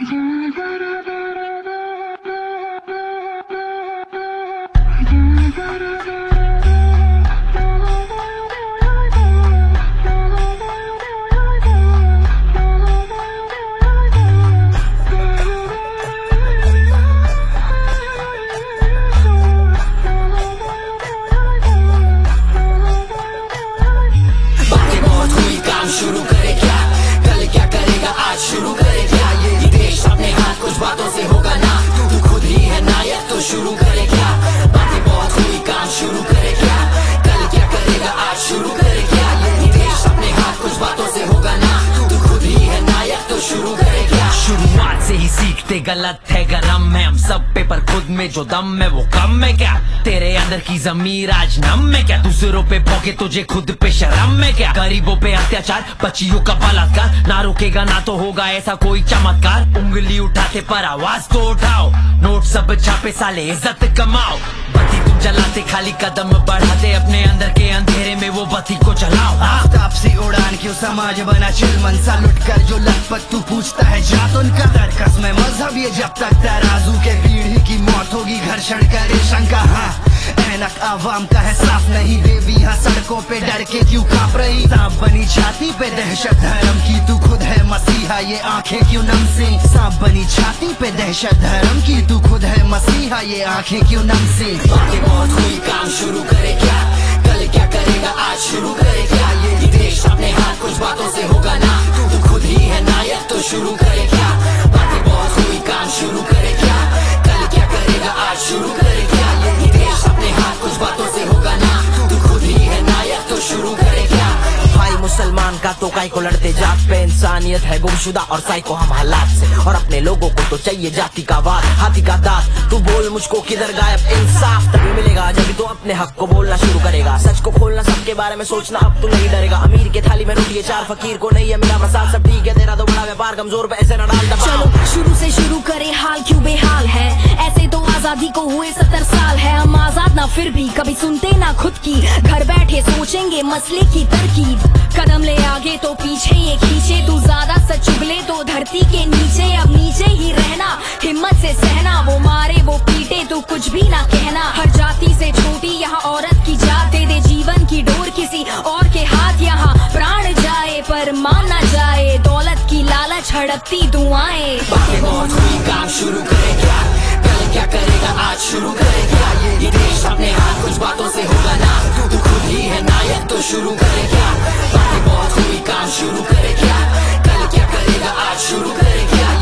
शुरू करे क्या, कल क्या करेगा आज शुरू करे क्या, ये देश अपने हाथ कुछ बातों से होगा ना, तू खुद ही है नायक तो शुरू करे क्या, बातें बहुत हुई काम शुरू करे क्या, कल क्या करेगा आज शुरू करे क्या, ये देश अपने हाथ कुछ बातों से होगा ना, तू खुद ही है नायक तो शुरू करे क्या। शुरुआत से ही सीखते गलत है गरम है हम सब पे, पर खुद में जो दम है वो कम है क्या, तेरे अंदर की जमीर आज नम है क्या, दूसरों पे भौंके तुझे खुद पे शर्म है क्या, गरीबों पे अत्याचार बच्चियों का बलात्कार, ना रुकेगा ना तो होगा ऐसा कोई चमत्कार, उंगली उठाते पर आवाज तो उठाओ, नोट सब छापे साले इज्जत कमाओ, बत्ती तुम जलाते खाली कदम बढ़ाते, अपने अंदर के अंधेरे में वो बत्ती को जलाओ। आफ्ताब सी उड़ान क्यों समाज बना चिलमन सा, लुट कर जो लखपत तू पूछता है जात उनका, तरकस में मजहब ये जब तक तराजू के पीढ़ी की मौत होगी घर्षण करे शंका, हाँ ऐनक आवाम का है साफ नहीं, बेबी हाँ सड़कों पे डर के क्यों कांप रही, सांप बनी छाती पे दहशत धर्म की, तू खुद है मसीहा ये आंखें क्यों नम सी, सांप बनी छाती पे दहशत धर्म की, तू खुद है मसीहा ये आंखें क्यों नम सी। बातें बहुत हुई काम शुरू करे क्या, कल क्या करेगा आज शुरू करे क्या, ये देश अपने हाथ कुछ बातों से होगा ना, तू खुद ही है नायक तो शुरू करे क्या, बातें बहुत हुई काम शुरू करे क्या, कल क्या करेगा आज शुरू करे क्या, ये देश अपने हाथ कुछ बातों से होगा ना, तू खुद ही है नायक तो शुरू करे क्या। भाई मुसलमान का तो काई को लड़ते जात पे, इंसानियत है गुमशुदा और साइको हम हालात से, और अपने लोगों को तो चाहिए जाति का वाद हाथी का दांत, तू बोल मुझको किधर गायब इंसाफ तभी मिलेगा जब तो अपने हक को बोलना शुरू करेगा, सच को खोलना सबके बारे में सोचना अब तू नहीं डरेगा, अमीर के थाली में रोटी है चार फकीर को नहीं है मेरा प्रसाद, सब ठीक है तेरा तो बड़ा व्यापार कमजोर पे ऐसे न डाल दबाव। चलो शुरू से शुरू करे हाल क्यों बेहाल है, ऐसे तो आजादी को हुए 70 साल है, हम आजाद ना फिर भी कभी सुनते ना खुद की, घर बैठे सोचेंगे मसले की तरकीब, कदम ले आगे तो पीछे ये खींचे, तू ज्यादा सच उगले तो धरती के नीचे, अब नीचे ही रहना हिम्मत से सहना, वो मारे वो पीटे तू कुछ भी ना कहना, हर जाति से छोटी यहाँ औरत की जात, दे दे जीवन की डोर किसी और के हाथ, यहाँ प्राण जाए पर मान ना जाए, दौलत की लालच हड़पती दुआएं। बातें बहुत हुई काम शुरू करे क्या, कल क्या करेगा आज शुरू करे क्या, ये देश अपने हाथ कुछ बातों से होगा ना, तू खुद ही है नायक तो शुरू करे क्या, बातें बहुत हुई काम शुरू करे क्या, कल क्या करेगा आज शुरू करे क्या,